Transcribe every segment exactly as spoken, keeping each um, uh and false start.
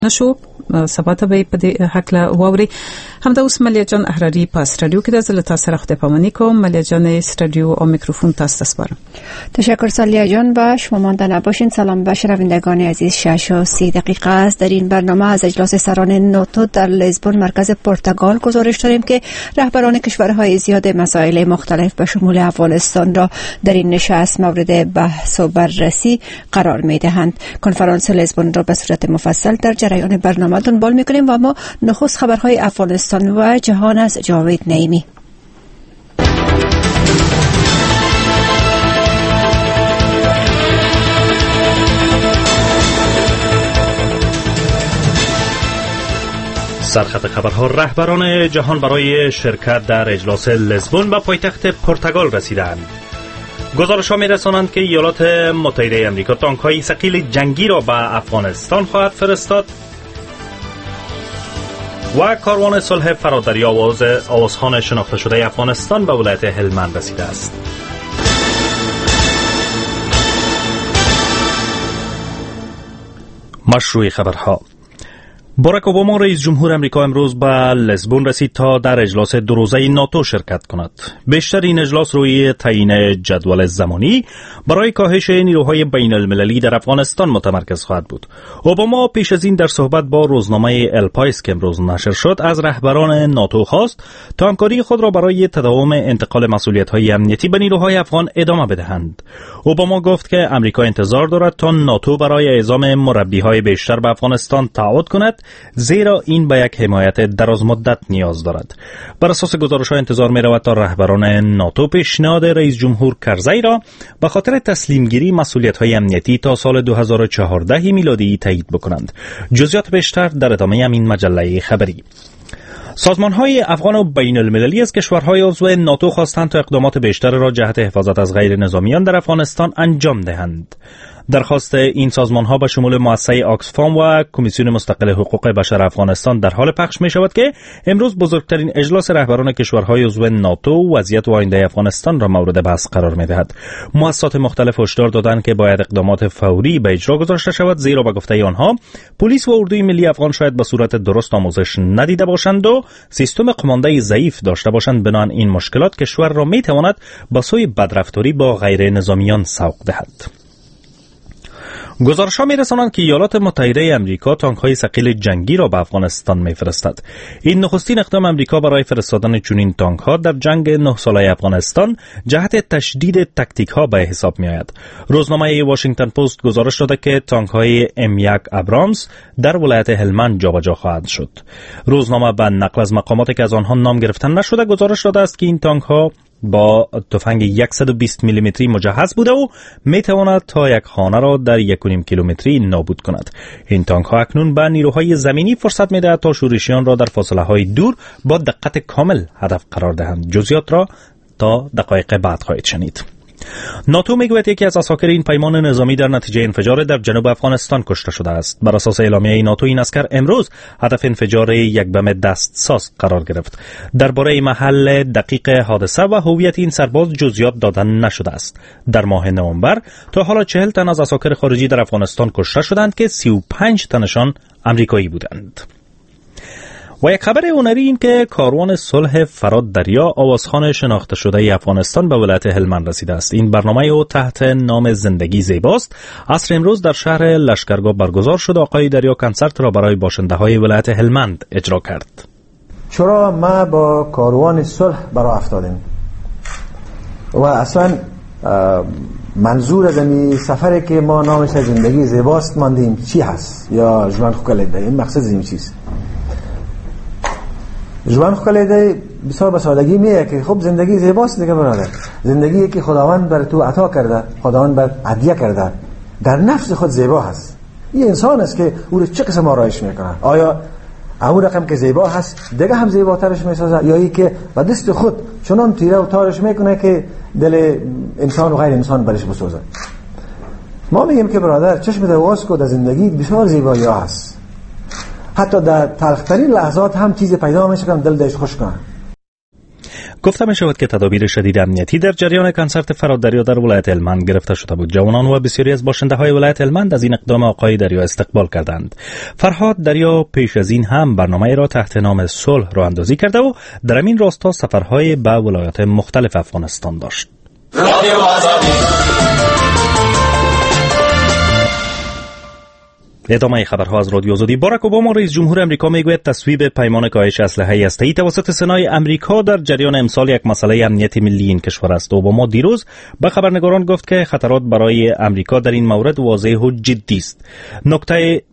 نشو سبا ته به په حق له ووري هم د اوس ملیا جان احراری په استرادیو کې د زلتا سره خدای پامانی کوم. ملیا جان استرادیو او میکروفون تاسو سپارم. تشکر سالیا جان. با شما مانده نباشین. سلام به شنوندگان عزیز. شش و سی دقیقه است. در این برنامه از اجلاس سران ناتو در لیزبون مرکز پرتغال گزارش داریم که رهبران کشورهای زیاد مسائل مختلف به شمول افغانستان را در این نشست مورد بحث و بررسی قرار میدهند. کنفرانس لیزبون را به صورت مفصل در جریان برنامه دنبال میکنیم و ما نخست خبرهای افغانستان و جهان از جاوید نعیمی. سرخط خبرها: رهبران جهان برای شرکت در اجلاس لیزبون به پایتخت پرتغال رسیدند. گزارش‌ها می‌رسانند که ایالات متحده آمریکا تانک‌های ثقیل جنگی را به افغانستان خواهد فرستاد و کاروان صلح فرادریا و آوازخوان شناخته شده افغانستان به ولایت هلمند رسیده است. مشروع خبرها: باراک اوباما رئیس جمهور امریکا امروز به لیزبون رسید تا در اجلاس دو روزه ناتو شرکت کند. بیشتر این اجلاس روی تعیین جدول زمانی برای کاهش نیروهای بین المللی در افغانستان متمرکز خواهد بود. اوباما پیش از این در صحبت با روزنامه الپایس که امروز نشر شد از رهبران ناتو خواست تا همکاری خود را برای تداوم انتقال مسئولیت‌های امنیتی به نیروهای افغان ادامه بدهند. اوباما گفت که امریکا انتظار دارد تا ناتو برای اعزام مربی‌های بیشتر به افغانستان تعهد کند، زیرا این به یک حمایت درازمدت نیاز دارد. بر اساس گزارش‌ها انتظار می‌رود تا رهبران ناتو پیشنهاد رئیس جمهور کرزی را به خاطر تسلیم‌گیری مسئولیت‌های امنیتی تا سال دو هزار و چهارده میلادی تایید بکنند. جزئیات بیشتر در ادامه همین مجله خبری. سازمان‌های افغان و بین المللی از کشورهای عضو ناتو خواستند تا اقدامات بیشتر را جهت حفاظت از غیر نظامیان در افغانستان انجام دهند. درخواست این سازمان‌ها به شمول مؤسسه آکسفام و کمیسیون مستقل حقوق بشر افغانستان در حال پخش می‌شود که امروز بزرگترین اجلاس رهبران کشورهای عضو ناتو وضعیت و آینده افغانستان را مورد بحث قرار می‌دهد. مؤسسات مختلف هشدار دادند که باید اقدامات فوری به اجرا گذاشته شود، زیرا به گفته آنها پلیس و اردوی ملی افغان شاید به صورت درست آموزش ندیده باشند و سیستم قمانده‌ای ضعیف داشته باشند. بنابراین این مشکلات کشور را می‌تواند به سوی بدرفتاری با غیر نظامیان سوق دهد. گزارش‌ها می‌رسانند که ایالات متحده آمریکا تانک‌های ثقیل جنگی را به افغانستان می‌فرستد. این نخستین اقدام آمریکا برای فرستادن چنین تانک‌ها در جنگ نه ساله افغانستان جهت تشدید تاکتیک‌ها به حساب می‌آید. روزنامه واشنگتن پست گزارش داده که تانک‌های ام یک ابرامز در ولایت هلمند جابجا خواهد شد. روزنامه به نقل از مقاماتی که از آنها نام گرفته نشده گزارش داده است که این تانک‌ها با تفنگ صد و بیست میلیمتری مجهز بوده و میتواند تا یک خانه را در یک و نیم کیلومتری نابود کند. این تانک ها اکنون به نیروهای زمینی فرصت میدهد تا شورشیان را در فاصله های دور با دقت کامل هدف قرار دهند. جزئیات را تا دقایق بعد خواهید شنید. ناتو میگوید یکی از اساکر این پیمان نظامی در نتیجه انفجار در جنوب افغانستان کشته شده است. بر اساس اعلامیه ناتو این عسکر امروز هدف انفجار یک بم دستساز قرار گرفت. درباره محل دقیق حادثه و هویت این سرباز جزئیات دادن نشده است. در ماه نوامبر تا حالا چهل تن از اساکر خارجی در افغانستان کشته شدند که سی و پنج تنشان آمریکایی بودند. و یک خبر هنری این که کاروان صلح فرادریا آوازخوان شناخته شده افغانستان به ولایت هلمند رسیده است. این برنامه او تحت نام زندگی زیباست عصر امروز در شهر لشکرگاه برگزار شد. آقای دریا کنسرت را برای باشنده های ولایت هلمند اجرا کرد. چرا ما با کاروان صلح برای افتادیم و اصلا منظور از این سفری که ما نامش زندگی زیباست ماندیم چی هست یا جوان خوکلیده؟ این مقصد این چیست؟ جوان خلیده بسیار به سادگی میگه که خب زندگی زیباست دیگه برادر. زندگی که خداوند بر تو عطا کرده، خداوند بر هدیه کرده، در نفس خود زیبا هست. این انسان است که او رو چه قسم آرایش میکنه. آیا اون رقم که زیبا هست دیگه هم زیباترش میسازه یا ای که به دست خود چنان تیره و تارش میکنه که دل انسان و غیر انسان برش بسوزه. ما میگیم که برادر چشم دواز کو در زندگی بسیار زیبایی هست. حتی در تلخترین لحظات هم چیز پیدا میشه که دل دلش خوش کنه. گفته می شود که تدابیر شدید امنیتی در جریان کنسرت فرهاد دریا در ولایت هلمند گرفته شده بود. جوانان و بسیاری از باشنده های ولایت هلمند از این اقدام آقای دریا استقبال کردند. فرهاد دریا پیش از این هم برنامه را تحت نام صلح راه اندازی کرده و در این راستا سفرهای به ولایات مختلف افغانستان داشت. ادامه خبرها از رادیو آزادی. باراک اوباما رئیس جمهور امریکا میگوید تصویب پیمان کاهش اسلحه هسته‌ای توسط سنای امریکا در جریان امسال یک مسئله امنیت ملی این کشور است. اوباما دیروز به خبرنگاران گفت که خطرات برای امریکا در این مورد واضح و جدی است. نکته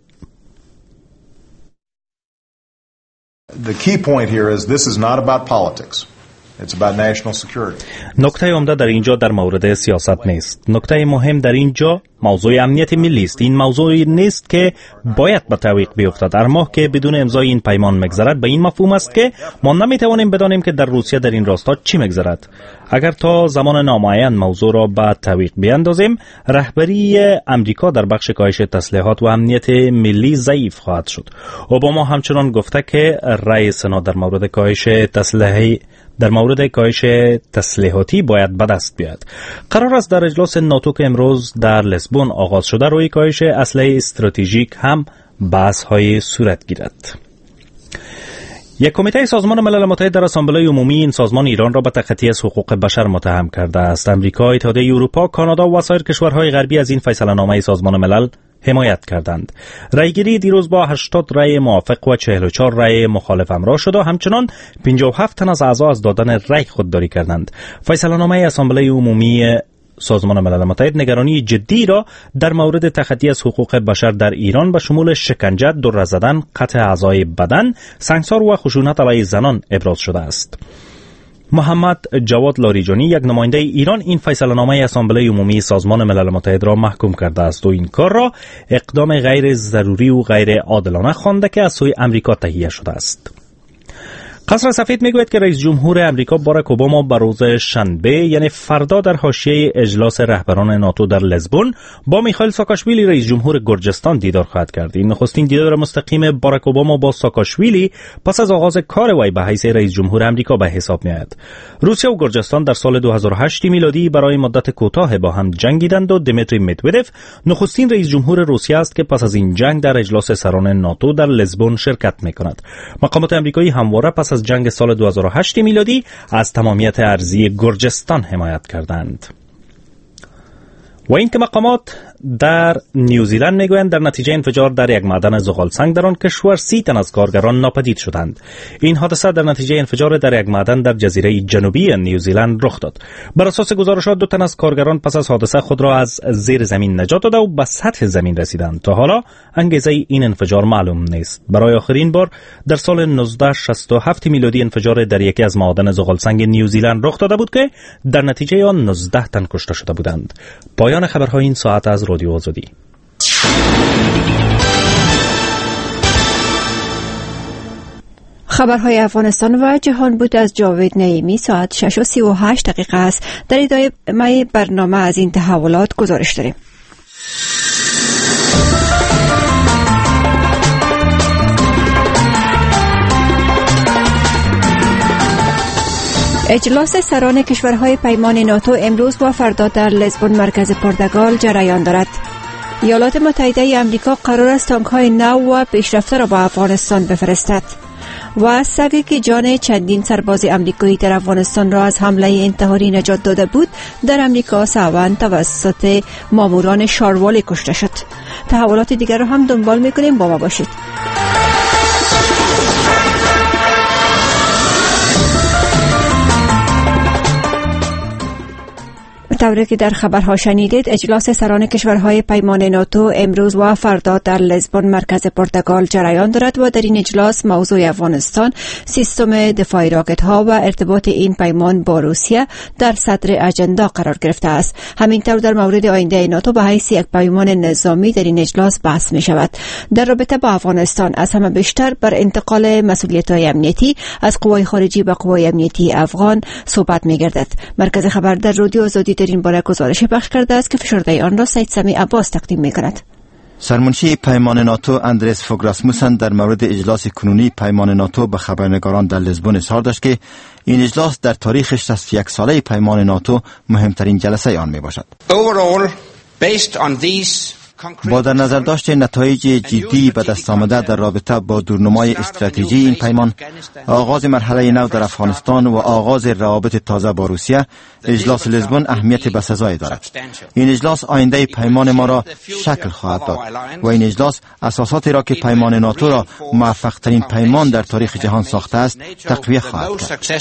The key point here is this is not about politics. It's about national security. نکته عمده در اینجا در مورد سیاست نیست. نکته مهم در اینجا موضوع امنیت ملی است. این موضوعی نیست که باید به تعویق بیفتد. هر ماه که بدون امضای این پیمان مگذرد به این مفهوم است که ما نمیتوانیم بدانیم که در روسیه در این راستا چی مگذرد. اگر تا زمان نامعین موضوع را به تعویق بیاندازیم، رهبری امریکا در بخش کاهش تسلیحات و امنیت ملی ضعیف خواهد شد. اوباما همچنان گفته که رأی سنا در مورد کاهش تسلیحات در مورد کاهش تسلیحاتی باید به دست بیاید. قرار است در اجلاس ناتو که امروز در لزبون آغاز شده روی کاهش اسلحه استراتژیک هم بحث های صورت گیرد. یک کمیته سازمان ملل متحد در اسامبله عمومی این سازمان ایران را به تخطی از حقوق بشر متهم کرده است. امریکا، اتحادیه اروپا، کانادا و سایر کشورهای غربی از این فیصله نامه سازمان ملل حمایت کردند. رأیگیری دیروز با هشتاد رأی موافق و چهل و چهار رأی مخالف همراه شد و همچنان پنجاه و هفت تن از اعضا از دادن رأی خودداری کردند. فیصله نامه اسامبله عمومی سازمان ملل متحد نگرانی جدی را در مورد تخطی از حقوق بشر در ایران به شمول شکنجه، دره زدن، قطع اعضای بدن، سنگسار و خشونت علیه زنان ابراز شده است. محمد جواد لاریجانی، یک نماینده ایران، این فیصله نامه اسامبله عمومی سازمان ملل متحد را محکوم کرده است و این کار را اقدام غیر ضروری و غیر عادلانه خوانده که از سوی امریکا تهیه شده است. قصر سفید میگوید که رئیس جمهور امریکا باراک اوباما به روز شنبه یعنی فردا در حاشیه اجلاس رهبران ناتو در لزبون با میخائیل ساکاشویلی رئیس جمهور گرجستان دیدار خواهد کرد. این نخستین دیدار مستقیم باراک اوباما با ساکاشویلی پس از آغاز کار وی به حیث رئیس جمهور امریکا به حساب میآید. روسیه و گرجستان در سال دو هزار و هشت میلادی برای مدت کوتاه با هم جنگیدند و دیمیتری مدودف نخستین رئیس جمهور روسیه است که پس از این جنگ در اجلاس سران ناتو در لزبون شرکت میکند. مقامات آمریکایی همواره پس از جنگ سال دو هزار و هشت میلادی از تمامیت ارضی گرجستان حمایت کردند. و این که مقامات در نیوزیلند میگویند در نتیجه انفجار در یک معدن زغال سنگ در آن کشور سی تن از کارگران ناپدید شدند. این حادثه در نتیجه انفجار در یک معدن در جزیره جنوبی نیوزیلند رخ داد. بر اساس گزارشات دو تن از کارگران پس از حادثه خود را از زیر زمین نجات داده و به سطح زمین رسیدند. تا حالا انگیزه این انفجار معلوم نیست. برای آخرین بار در سال نوزده شصت و هفت میلادی انفجار در یکی از معادن زغال سنگ نیوزیلند رخ داده بود که در نتیجه آن نوزده تن کشته شده بودند. پایان خبرهای این ساعت از رادیو آزادی. خبرهای افغانستان و جهان بود از جاوید نعیمی. ساعت شش و سی و هشت دقیقه است. در ادامه برنامه از این تحولات گزارش داریم. اجلاس سران کشورهای پیمان ناتو امروز و فردا در لزبون مرکز پرتغال جریان دارد. ایالات متحده آمریکا قرار است تانک‌های نو و پیشرفته را به افغانستان بفرستد و سگی که جان چندین سرباز امریکایی در افغانستان را از حمله انتحاری نجات داده بود در امریکا سوان توسط ماموران شاروالی کشته شد. تحولات دیگر را هم دنبال می‌کنیم، با ما باشید. طوری که در خبرها شنیدید، اجلاس سران کشورهای پیمان ناتو امروز و فردا در لزبون مرکز پرتغال جریان دارد و در این اجلاس موضوع افغانستان، سیستم دفاعی راکت ها و ارتباط این پیمان با روسیه در صدر اجندا قرار گرفته است. همینطور در مورد آینده ناتو به حیث یک پیمان نظامی در این اجلاس بحث می شود. در رابطه با افغانستان از همه بیشتر بر انتقال مسئولیت‌های امنیتی از قوای خارجی به قوای امنیتی افغان صحبت می گردد. مرکز خبر در رادیو آزادی این باره گزارش پخش کرده است که فشرده آن را سید سمی عباس تقدیم می کند. سرمنشی پیمان ناتو اندرس فوگ راسموسن در مورد اجلاس کنونی پیمان ناتو به خبرنگاران در لزبون اظهار داشت که این اجلاس در تاریخ شصت و یک ساله پیمان ناتو مهمترین جلسه آن می باشد. با در نظر داشت نتایج جدی به دست آمده در رابطه با دورنمای استراتژی این پیمان، آغاز مرحله نو در افغانستان و آغاز روابط تازه با روسیه، اجلاس لزبون اهمیت بسزایی دارد. این اجلاس آینده پیمان ما را شکل خواهد داد و این اجلاس اساساتی را که پیمان ناتو را موفق ترین پیمان در تاریخ جهان ساخته است تقویت خواهد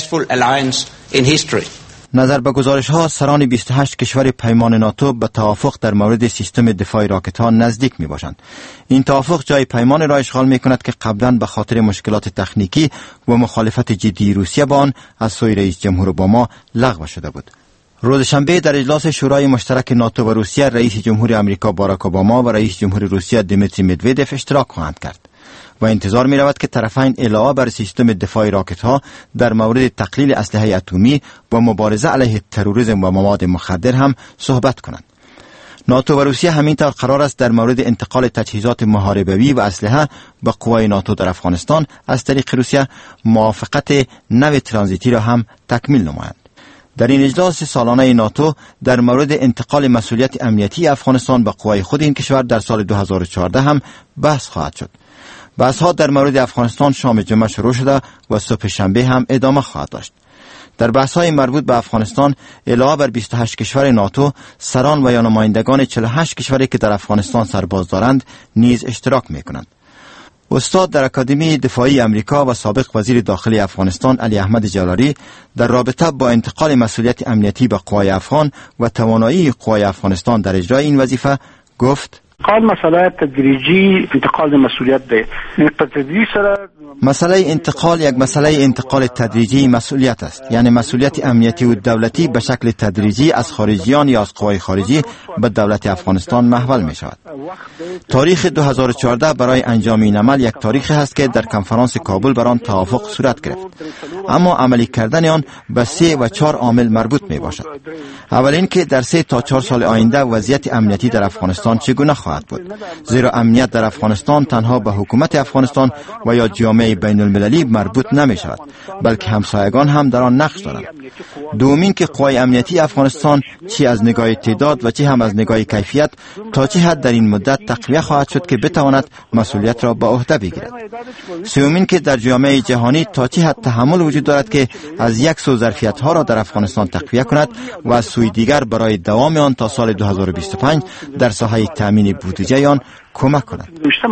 کرد. نظر به گزارش ها، سران بیست و هشت کشور پیمان ناتو به توافق در مورد سیستم دفاع راکت ها نزدیک می باشند. این توافق جای پیمان را اشغال می کند که قبلا به خاطر مشکلات تکنیکی و مخالفت جدی روسیه با آن از سوی رئیس جمهور اوباما لغو شده بود. روز شنبه در اجلاس شورای مشترک ناتو و روسیه، رئیس جمهور آمریکا باراک اوباما و رئیس جمهور روسیه دیمیتری مدودف اشتراک خواهند کرد و انتظار می رود که طرفین علاوه بر سیستم دفاع راکت ها در مورد تقلیل اسلحه اتمی و مبارزه علیه تروریسم و مواد مخدر هم صحبت کنند. ناتو و روسیه همینطور قرار است در مورد انتقال تجهیزات محاربوی و اسلحه به قوای ناتو در افغانستان از طریق روسیه موافقت نو ترانزیتی را هم تکمیل نمایند. در این اجلاس سالانه ناتو در مورد انتقال مسئولیت امنیتی افغانستان به قوای خود این کشور در سال دو هزار و چهارده هم بحث خواهد شد. بحث‌ها در مورد افغانستان شام جمعه شروع شده و صبح شنبه هم ادامه خواهد داشت. در بحث‌های مربوط به افغانستان علاوه بر بیست و هشت کشور ناتو، سران و یا نمایندگان چهل و هشت کشوری که در افغانستان سرباز دارند نیز اشتراک می‌کنند. استاد در اکادمی دفاعی امریکا و سابق وزیر داخلی افغانستان علی احمد جلاری در رابطه با انتقال مسئولیت امنیتی به قوای افغان و توانایی قوای افغانستان در اجرای این وظیفه گفت: قال مسئله تدریجی انتقال مسئولیت ده. تدریج سره مسئله انتقال یک مسئله انتقال تدریجی مسئولیت است، یعنی مسئولیت امنیتی و دولتی به شکل تدریجی از خارجیان یا از قوای خارجی به دولت افغانستان محول می شود. تاریخ دو هزار و چهارده برای انجام این عمل یک تاریخی است که در کنفرانس کابل بر آن توافق صورت گرفت، اما عملی کردن آن به سه و چهار عامل مربوط می باشد. اول اینکه در سه تا چهار سال آینده وضعیت امنیتی در افغانستان چگونه خواهد بود، زیرا امنیت در افغانستان تنها به حکومت افغانستان و یا جامعه بین المللی مربوط نمی شود، بلکه همسایگان هم در آن نقش دارند. دومین که قوای امنیتی افغانستان چه از نگاه تعداد و چه هم از نگاه کیفیت تا چه حد در این مدت تقویت خواهد شد که بتواند مسئولیت را به عهده بگیرد. سومین که در جامعه جهانی تا چه حد تحمل وجود دارد که از یک سو ظرفیت ها را در افغانستان تقویت کند و از سوی دیگر برای دوام آن تا سال دو هزار و بیست و پنج در ساحه تامین بودجه آن کمک کند.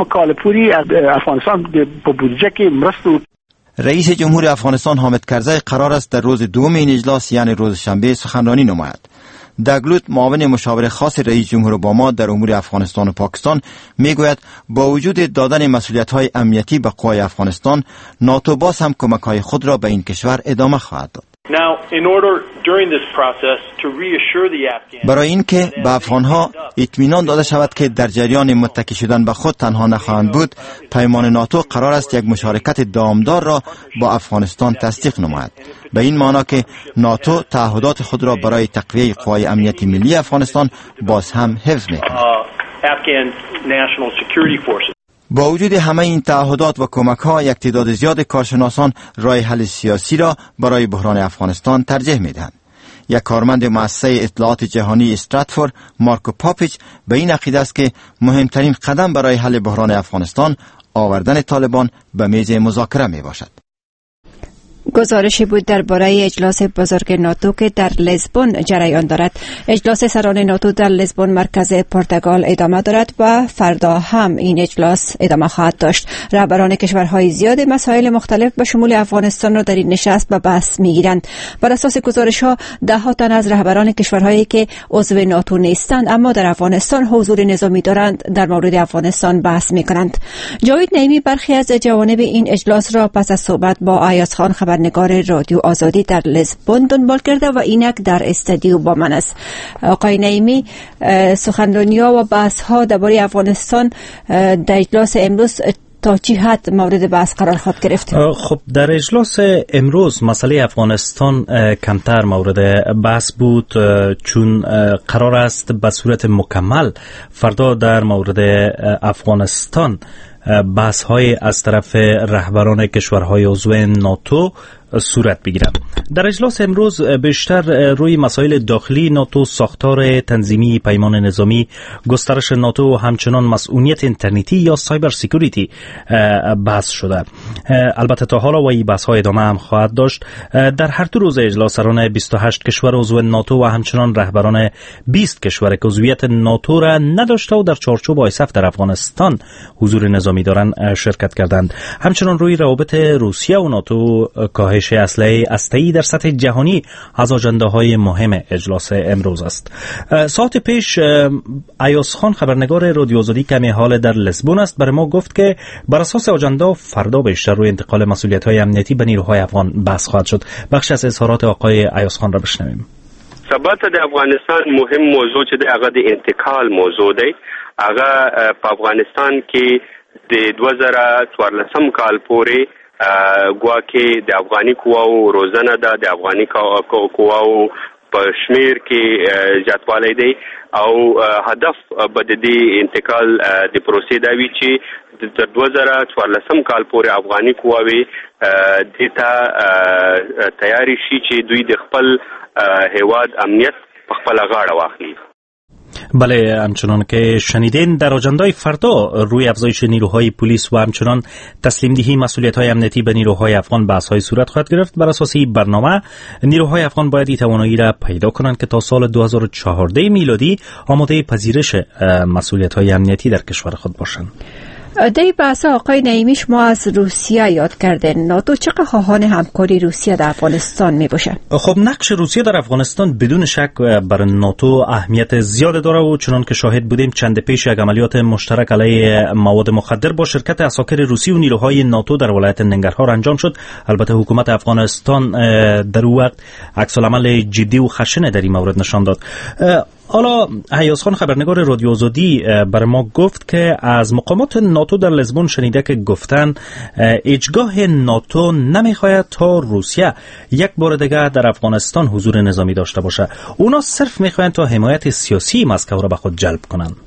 رئیس جمهور افغانستان حامد کرزی قرار است در روز دوم این اجلاس یعنی روز شنبه سخنرانی نماید. دگلوت معاون مشاور خاص رئیس جمهور اوباما در امور افغانستان و پاکستان میگوید با وجود دادن مسئولیت‌های امنیتی به قوای افغانستان، ناتو باز هم کمک‌های خود را به این کشور ادامه خواهد داد. برای اینکه به افغانها اطمینان داده شود که در جریان متکی شدن به خود تنها نخواهند بود، پیمان ناتو قرار است یک مشارکت دامدار را با افغانستان تصدیق نماید. به این معنی که ناتو تعهدات خود را برای تقویه قوای امنیتی ملی افغانستان باز هم حفظ می‌کند. با وجود همه این تعهدات و کمک‌ها، یک تعداد زیاد کارشناسان راه حل سیاسی را برای بحران افغانستان ترجیح می‌دهند. یک کارمند مؤسسه اطلاعات جهانی استراتفورد، مارکو پاپیچ، به این عقیده است که مهمترین قدم برای حل بحران افغانستان آوردن طالبان به میز مذاکره میباشد. گزارشی بود درباره اجلاس بزرگ ناتو که در لزبون جریان دارد. اجلاس سران ناتو در لزبون مرکز پرتغال ادامه دارد و فردا هم این اجلاس ادامه خواهد داشت. رهبران کشورهای زیاد مسائل مختلف به شمول افغانستان را در این نشست به بحث میگیرند. بر اساس گزارش‌ها ده ها تن از رهبران کشورهایی که عضو ناتو نیستند اما در افغانستان حضور نظامی دارند در مورد افغانستان بحث میکنند. جاوید نعیمی برخی از جوانب این اجلاس را پس از صحبت با ایاز خان خبرنگار رادیو آزادی در لزبون دنبال کرده و اینک در استودیو با من است. آقای نعیمی، سخنرانی‌ها و بحث‌ها درباره افغانستان در اجلاس امروز تا چی حد مورد بحث قرار خواهد گرفت؟ خب در اجلاس امروز مسئله افغانستان کمتر مورد بحث بود، چون قرار است به صورت مکمل فردا در مورد افغانستان بحث های از طرف رهبران کشورهای عضو ناتو صورت بگیرد. در اجلاس امروز بیشتر روی مسائل داخلی ناتو، ساختار تنظیمی پیمان نظامی، گسترش ناتو و همچنان مسئولیت اینترنتی یا سایبر سکیوریتی بحث شده. البته تا حالا و این بحث های ادامه هم خواهد داشت. در هر دو روز اجلاس سران بیست و هشت کشور عضو ناتو و همچنان رهبران بیست کشور که عضویت ناتو را نداشته و در چارچوب آیسف در افغانستان حضور نظامی دارند شرکت کردند. همچنان روی روابط روسیه و ناتو، کاهش اسلحه هسته‌ای در سطح جهانی از آجنده های مهم اجلاس امروز است. ساعت پیش ایاز خان خبرنگار رادیو آزادی که حال در لزبون است برای ما گفت که بر اساس آجنده فردا بیشتر روی انتقال مسئولیت‌های امنیتی به نیروهای افغان بحث خواهد شد. بخش از اظهارات آقای ایاز خان را بشنویم. ثبات د افغانستان مهم موضوع چې د هغه د انتقال موضوع دی. هغه په افغانستان کې د دوه زره څوارلسم کال پورې ګواکې د افغاني قواو روزنه ده، د افغاني قواو په شمیر کې زیاتوالی دی او هدف به د دې انتقال د پروسې دا وي چې تر دوه زره څوارلسم کال پورې افغاني قواوې دې ته تیاری شي چې دوی د خپل هیواد امنیت په خپل غاړه واخلي. بله، همچنان که شنیدین در آجندای فردا روی افزایش نیروهای پلیس و همچنان تسلیم دهی مسئولیت‌های امنیتی به نیروهای افغان بحث‌های صورت خواهد گرفت. بر اساس این برنامه نیروهای افغان باید این توانایی را پیدا کنند که تا سال دو هزار و چهارده میلادی آماده پذیرش مسئولیت‌های امنیتی در کشور خود باشند. در بحث آقای نعیمی شما از روسیه یاد کردن. ناتو چقدر خواهان همکاری روسیه در افغانستان می باشه؟ خب نقش روسیه در افغانستان بدون شک بر ناتو اهمیت زیاد داره و چنان که شاهد بودیم چند پیش یک عملیات مشترک علیه مواد مخدر با شرکت عساکر روسی و نیروهای ناتو در ولایت ننگرهار انجام شد. البته حکومت افغانستان در اون وقت عکس العمل جدی و خشن در این مورد نشان داد. حالا ایاز خان خبرنگار رادیو آزادی بر ما گفت که از مقامات ناتو در لزبون شنیده که گفتن اجگاه ناتو نمیخواهد تا روسیه یک بار دیگه در افغانستان حضور نظامی داشته باشه. اونا صرف میخواهند تا حمایت سیاسی مسکو را به خود جلب کنند.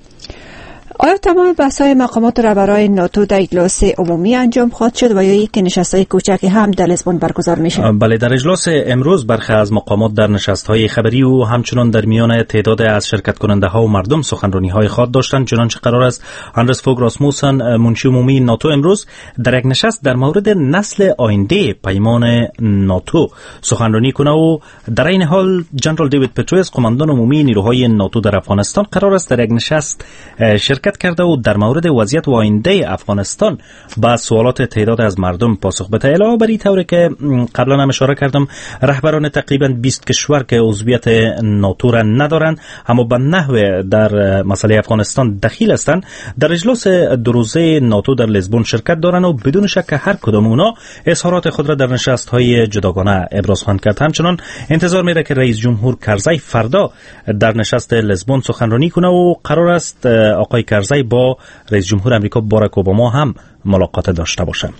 آیا تمام بحث‌های مقامات رهبران ناتو در اجلاس عمومی انجام خواهد شد و یا یک نشست‌های کوچکی هم در لزبون برگزار میشه؟ بله، در اجلاس امروز برخی از مقامات در نشست‌های خبری و همچنان در میان تعداد از شرکت کننده‌ها و مردم سخنرانی‌های خاص داشتند. چنانچه قرار است اندرس فوگ راسموسن منشی عمومی ناتو امروز در یک نشست در مورد نسل آینده پیمان ناتو سخنرانی کنه و در این حال جنرال دیوید پتروس قماندان عمومی نیروهای ناتو در افغانستان قرار است در یک نشست شرکت کرده و در مورد وضعیت و آینده افغانستان با سوالات تعداد از مردم پاسخ بده. علاوه بر این طوری که قبلا هم اشاره کردم رهبران تقریبا بیست کشور که عضویت ناتو را ندارند اما به نحو در مسئله افغانستان دخیل هستند در اجلاس دو روزه ناتو در لزبون شرکت دارند و بدون شک هر کدام اونا اظهارات خود را در نشست‌های جداگانه ابراز خواهند کرد. همچنان انتظار میره که رئیس جمهور کرزی فردا در نشست لزبون سخنرانی کنه و قرار است آقای کرزی با رئیس جمهور امریکا باراک اوباما هم ملاقات داشته باشند.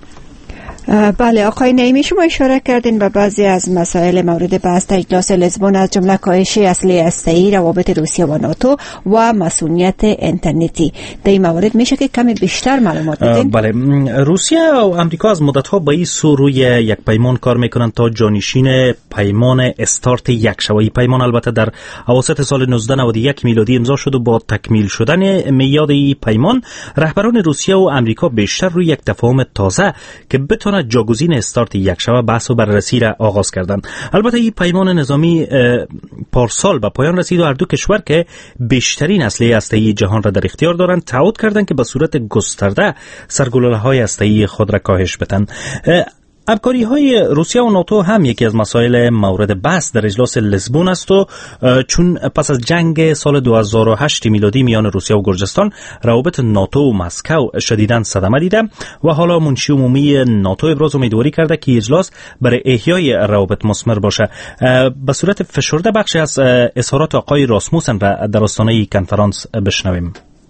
بله آقای نعیمی شما اشاره کردین به بعضی از مسائل مورد بحث در اجلاس لزبون از جمله کاهش اسلحه هسته‌ای، روابط روسیه و ناتو و مسئولیت اینترنتی. در این مورد میشه که کمی بیشتر معلومات بدین؟ بله، روسیه و امریکا از مدت‌ها با این سو روی یک پیمان کار میکنند تا جانشین پیمان استارت یکشبه‌ای. پیمان البته در اواسط سال نوزده نود و یک میلادی امضا شد و با تکمیل شدن میاد این پیمان رهبران روسیه و امریکا بیشتر روی یک تفاهم تازه که بتونه جاگزین استارت یکشبه بحث و بررسی را آغاز کردند. البته این پیمان نظامی پارسال به پایان رسید و هر دو کشور که بیشترین اسلحه هسته‌ای جهان را در اختیار دارند تعهد کردند که به صورت گسترده سرگلوله‌های هسته‌ای خود را کاهش بدن. همکاری های روسیه و ناتو هم یکی از مسائل مورد بحث در اجلاس لزبون است و چون پس از جنگ سال دو هزار و هشت میلادی میان روسیه و گرجستان روابط ناتو و مسکو شدیداً صدمه دیده و حالا منشی عمومی ناتو ابراز امیدواری کرده که اجلاس برای احیای روابط مثمر باشه. به صورت فشرده بخشی از اظهارات آقای راسموسن را در آستانه کنفرانس بشنویم.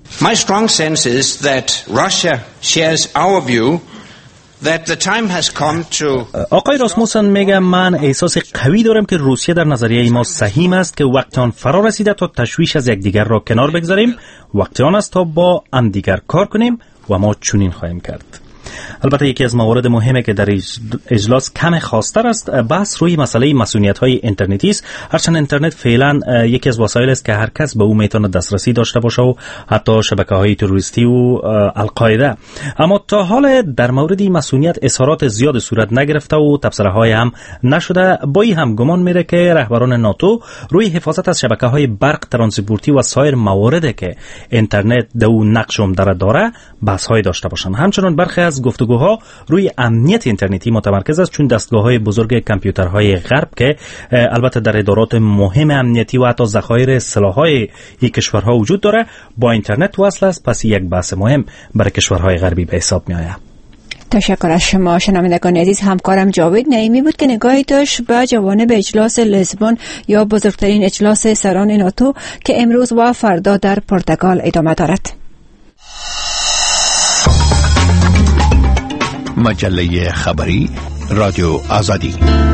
My strong sense is that Russia shares our view that the time has come to آقای راسموسن میگه من احساس قوی دارم که روسیه در نظریه ما سهیم است که وقت آن فرا رسیده تا تشویش از یکدیگر را کنار بگذاریم. وقت آن است تا با هم دیگر کار کنیم و ما چنین خواهیم کرد. البته یکی از موارد مهمه که در اجلاس کم خواستر است بحث روی مسئله مسئولیت‌های اینترنتی است. هرچند اینترنت فعلا یکی از وسایل است که هر کس به او میتونه دسترسی داشته باشه و حتی شبکه‌های تروریستی و القاعده، اما تا حال در مورد این مسئولیت اظهارات زیاد صورت نگرفته و تبصره‌های هم نشده. با این هم گمان میره که رهبران ناتو روی حفاظت از شبکه‌های برق، ترانسپورتی و سایر مواردی که اینترنت دو نقش عمده داره بحث‌های داشته باشند. همچنین برخی از گفتگوها روی امنیت اینترنتی متمرکز است، چون دستگاه‌های بزرگ کامپیوترهای غرب که البته در ادارات مهم امنیتی و حتی ذخایر سلاح‌های این کشورها وجود داره با اینترنت وصل است. پس یک بحث مهم برای کشورهای غربی به حساب می‌آید. تشکر از شما شنوندگان عزیز. همکارم جاوید نعیمی بود که نگاهی داشت به جوانب اجلاس لیسبون یا بزرگترین اجلاس سران ناتو که امروز و فردا در پرتغال ادامه دارد. مجله خبری رادیو آزادی.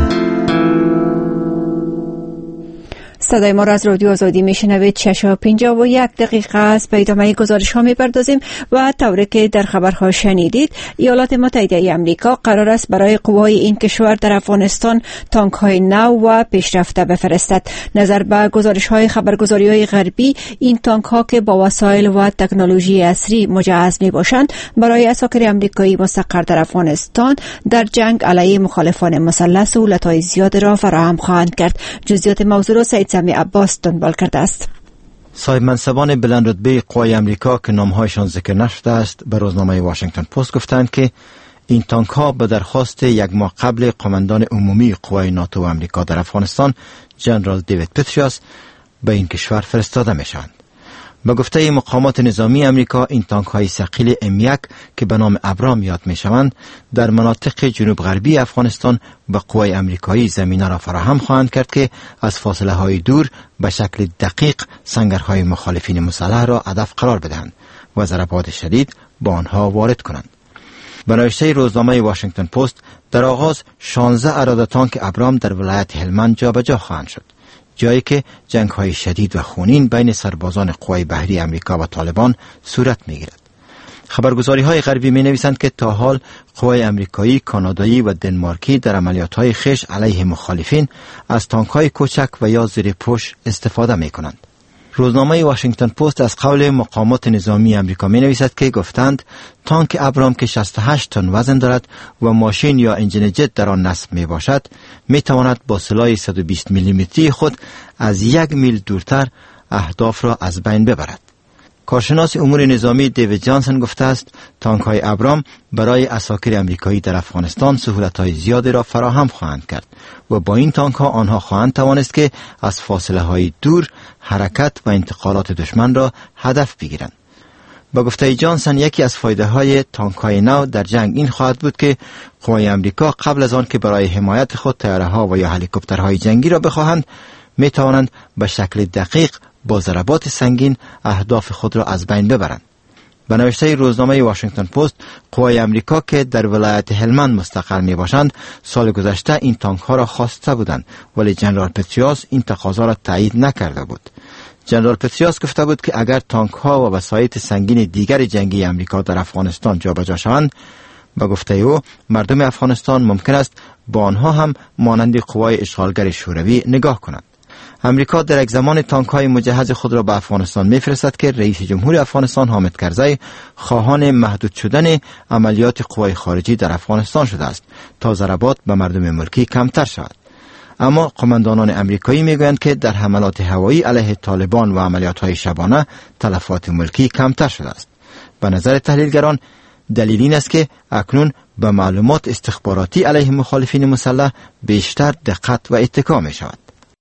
صدای ما را از رادیو آزادی میشنوید. شش و پنجاه و یک دقیقه است. به ادامه گزارش ها میپردازیم و طوری که در خبرها شنیدید ایالات متحده ای آمریکا قرار است برای قوای این کشور در افغانستان تانک های نو و پیشرفته بفرستد. نظر به گزارش های خبرگزاری های غربی این تانک ها که با وسایل و تکنولوژی عصری مجهز می باشند برای اساکر آمریکایی مستقر در افغانستان در جنگ علیه مخالفان مسلح سهولت های زیاد را فراهم خواهند کرد. جزئیات موضوع را سید سمی عباس دنبال کرده است. صاحب منصبان بلند رتبه قوای آمریکا که نامهایشان ذکر نشده است به روزنامه واشنگتن پست گفتند که این تانک ها به درخواست یک ماه قبل قماندان عمومی قوای ناتو و آمریکا در افغانستان جنرال دیوید پتریوس به این کشور فرستاده می شوند. به گفته مقامات نظامی آمریکا این تانک های ثقیل ام یک که به نام ابرام یاد می شوند در مناطق جنوب غربی افغانستان به قوای آمریکایی زمینه را فراهم خواهند کرد که از فاصله های دور به شکل دقیق سنگرهای مخالفین مسلح را هدف قرار بدهند و ضربات شدید با آنها وارد کنند. به نوشته روزنامه واشنگتن پست در آغاز شانزده اراده تانک ابرام در ولایت هلمند جابجا خواهند شد، جایی که جنگ های شدید و خونین بین سربازان قوای بحری امریکا و طالبان صورت می گیرد. خبرگزاری های غربی می نویسند که تا حال قوای امریکایی، کانادایی و دنمارکی در عملیات های خویش علیه مخالفین از تانک های کوچک و یا زیر پوش استفاده می کنند. روزنامه واشنگتن پست از قول مقامات نظامی آمریکا می نویسد که گفتند تانک ابرام که شصت و هشت تن وزن دارد و ماشین یا انجین جت در آن نصب می باشد می تواند با سلاح صد و بیست میلیمتری خود از یک میل دورتر اهداف را از بین ببرد. کارشناس امور نظامی دیوید جانسن گفته است تانک های ابرام برای اساکر امریکایی در افغانستان سهولت های زیادی را فراهم خواهند کرد و با این تانک ها آنها خواهند توانست که از فاصله های دور حرکت و انتقالات دشمن را هدف بگیرند. با گفته جانسن یکی از فایده های تانک های نو در جنگ این خواهد بود که قوای امریکا قبل از آن که برای حمایت خود طیاره ها و یا هلیکوپترهای جنگی را بخواهند می توانند به شکل دقیق با ضربات سنگین اهداف خود را از بین ببرند. به نوشته روزنامه واشنگتن پست قوای امریکا که در ولایت هلمند مستقر می باشند سال گذشته این تانک ها را خواسته بودند، ولی جنرال پتریوس این تقاضا را تایید نکرده بود. جنرال پتریوس گفته بود که اگر تانک ها و وسایل سنگین دیگر جنگی امریکا در افغانستان جابجا شوند، به گفته او مردم افغانستان ممکن است با آنها هم مانند قوای اشغالگر شوروی نگاه کنند. امریکا در یک زمان تانک های مجهز خود را به افغانستان میفرستد که رئیس جمهور افغانستان حامد کرزی خواهان محدود شدن عملیات قوای خارجی در افغانستان شده است تا ضربات به مردم ملکی کمتر شود. اما قماندانان امریکایی میگویند که در حملات هوایی علیه طالبان و عملیات های شبانه تلفات ملکی کمتر شده است. به نظر تحلیلگران دلیل این است که اکنون به معلومات استخباراتی علیه مخالفین مسلح بیشتر دقت و اتکا می شود.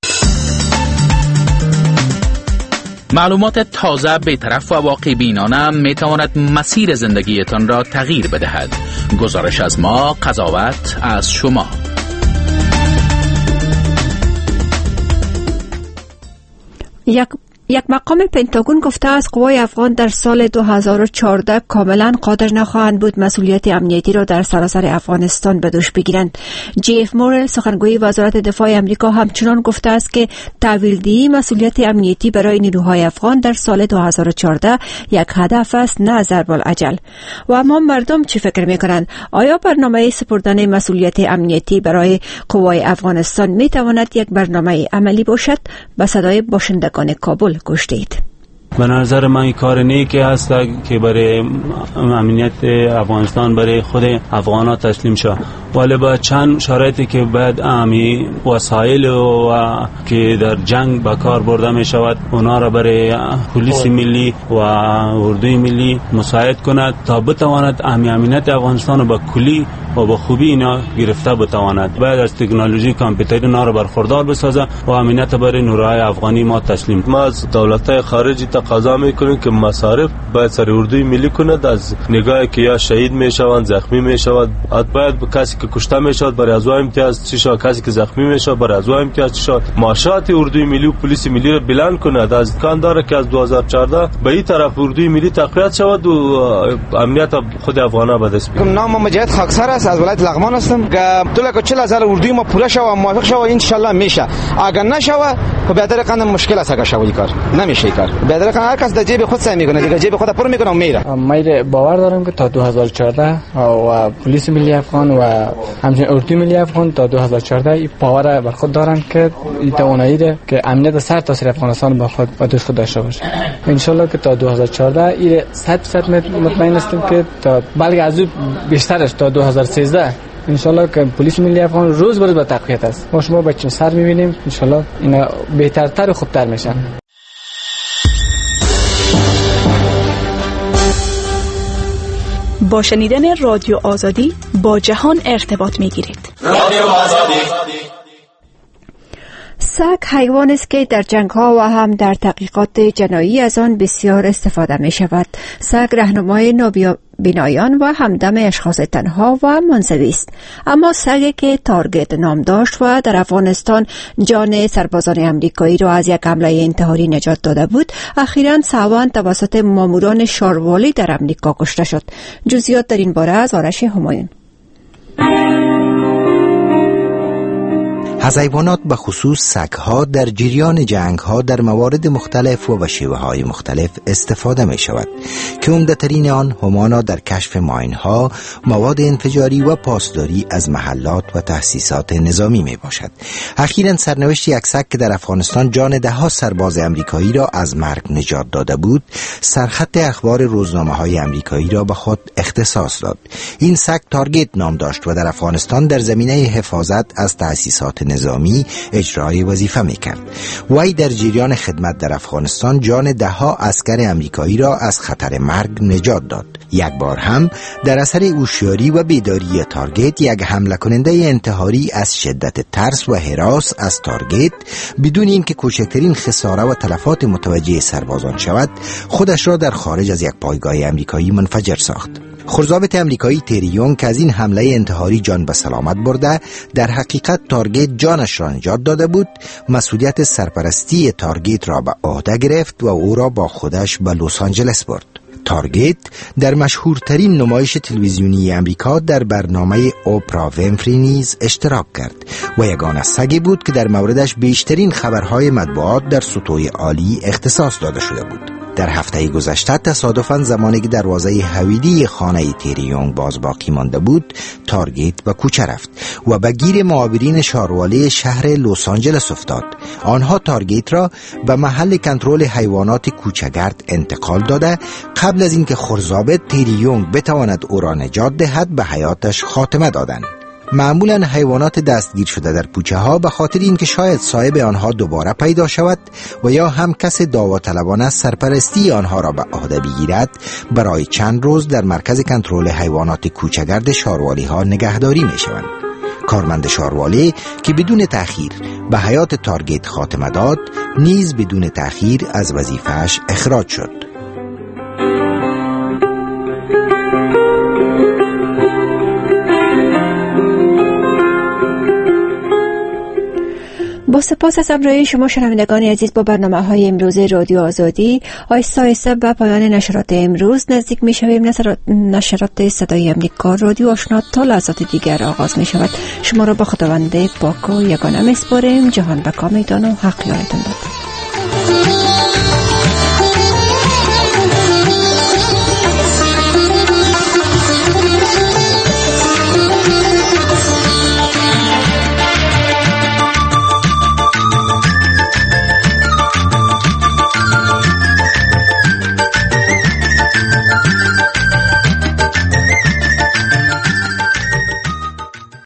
معلومات تازه، بی‌طرف و واقع بینانه می تواند مسیر زندگیتان را تغییر بدهد. گزارش از ما، قضاوت از شما. یک یک مقام پنتاگون گفته است قوای افغان در سال دو هزار و چهارده کاملا قادر نخواهند بود مسئولیت امنیتی را در سراسر افغانستان به دوش بگیرند. جی اف مورل سخنگوی وزارت دفاع امریکا همچنان گفته است که تحویل‌دهی مسئولیت امنیتی برای نیروهای افغان در سال دو هزار و چهارده یک هدف است نه ضرب الاجل. و اما مردم چی فکر می‌کنند؟ آیا برنامه سپردن مسئولیت امنیتی برای قوای افغانستان می‌تواند یک برنامه عملی باشد؟ به صدای باشندگان کابل گوش دهید. به نظر من کار نیکی هست که برای امنیت افغانستان برای خود افغان‌ها تسلیم شد، ولی با چند شرایطی که باید امی وسایل و که در جنگ به کار برده می شود اونا را برای پلیس ملی و اردوی ملی مساعد کند تا بتواند امنیت افغانستان را به کلی و به خوبی اینا گرفته بتواند. باید از تکنولوژی کامپیوتری اونا را برخوردار بسازه و امنیت برای نیروهای افغانی ما تسلیم. ما از دولت‌های خارجی تقاضا میکنیم که مصارف باید سر اردوی ملی کند، از نگاهی که یا شهید میشوند زخمی میشود باید کسی که کشته میشود برای از امتیاز چی شود، کسی که زخمی میشود برای از امتیاز چی شود. معاشات اردوی ملی و پلیس ملی را بلند کند. از امکان داره که از دو هزار و چهارده به این طرف اردوی ملی تقویت شود و امنیت خود افغان‌ها به دست بیاید. نام مجاهد خاکسار است، از ولایت لغمان هستم. که دو لک و چهل هزار اردوی ما پوره شود و موافق شود ان شاء الله میشه. اگر نشود خب به در قانون مشکل است، اگر شود کار نمیشه کار. به در قانون هر کس در جیب خود سعی میکنه، دیگه جیب خود پر میکنه و میره. من باور دارم که تا دو هزار و چهارده و پلیس ملی افغان و همچنین اردوی ملی افغان تا دو هزار و چهارده این پاور بر خود دارن که این توانایی ده که امنیت سر تا سر افغانستان با خود با دوش خود داشته باشه. ان شاء الله که تا دو هزار و چهارده این صد درصد مطمئن هستم که تا بلکه از بیشترش تا دو هزار و سیزده ان شاء الله که پلیس ملی افغان روز به روز به تقویت است. ما شما بچه سر می‌بینیم ان شاء الله اینا بهترتر و خوبتر میشن. با شنیدن رادیو آزادی با جهان ارتباط می‌گیرید. رادیو آزادی. سگ حیوان است که در جنگ‌ها و هم در تحقیقات جنایی از آن بسیار استفاده می‌شود. سگ راهنمای نابینایان و همدم اشخاص تنها و منزوی است. اما سگی که تارگت نام داشت و در افغانستان جان سربازان امریکایی را از یک حمله انتحاری نجات داده بود، اخیراً سوان توسط ماموران شاروالی در امریکا کشته شد. جزئیات در این باره از آرش همایون. از حیوانات به خصوص سگ‌ها در جریان جنگ‌ها در موارد مختلف و به شیوه‌های مختلف استفاده می‌شود که عمده‌ترین آن همانا در کشف ماین‌ها، مواد انفجاری و پاسداری از محلات و تأسیسات نظامی میباشد. اخیراً سرنوشت یک سگ که در افغانستان جان ده‌ها سرباز امریکایی را از مرگ نجات داده بود، سرخط اخبار روزنامه‌های امریکایی را به خود اختصاص داد. این سگ تارگت نام داشت و در افغانستان در زمینه حفاظت از تأسیسات نظامی اجرای وظیفه میکرد. وی در جریان خدمت در افغانستان جان ده‌ها عسکر امریکایی را از خطر مرگ نجات داد. یک بار هم در اثر هوشیاری و بیداری تارگت، یک حمله کننده انتحاری از شدت ترس و هراس از تارگت بدون اینکه کوچکترین خساره و تلفات متوجه سربازان شود، خودش را در خارج از یک پایگاه امریکایی منفجر ساخت. خرزابط امریکایی تری یونگ که از این حمله انتحاری جان به سلامت برده، در حقیقت تارگت جانش را نجات داده بود، مسئولیت سرپرستی تارگت را به عهده گرفت و او را با خودش به لس آنجلس برد. تارگت در مشهورترین نمایش تلویزیونی امریکا در برنامه اوپرا وینفری نیز اشتراک کرد و یگانه سگی بود که در موردش بیشترین خبرهای مطبوعات در سطوح عالی اختصاص داده شده بود. در هفته گذشته تصادفاً زمانی که دروازه حویلی خانه تری یونگ باز باقی مانده بود، تارگت به کوچه رفت و به گیر معاورین شاروالی شهر لس آنجلس افتاد. آنها تارگت را به محل کنترل حیوانات کوچه‌گرد انتقال داده، قبل از اینکه خرزابط تری یونگ بتواند او را نجات دهد به حیاتش خاتمه دادند. معمولا حیوانات دستگیر شده در پوچه ها به خاطر اینکه شاید صاحب آنها دوباره پیدا شود و یا هم کس دعوطلبانه سرپرستی آنها را به عهده بگیرد، برای چند روز در مرکز کنترل حیوانات کوچه‌گرد شاروالی ها نگهداری می شوند. کارمند شاروالی که بدون تأخیر به حیات تارگت خاتمه داد، نیز بدون تأخیر از وظیفه‌اش اخراج شد. با سپاس از همراهی شما شنوندگان عزیز با برنامه های امروز رادیو آزادی. آیسته آیسته به پایان نشرات امروز نزدیک می شویم. نشرات صدای امریکا رادیو آشنا تا لحظات دیگر آغاز می شود. شما را با خداوند پاک و یگانه می سپاریم. جهان به کام میدان و حق یادتون باد.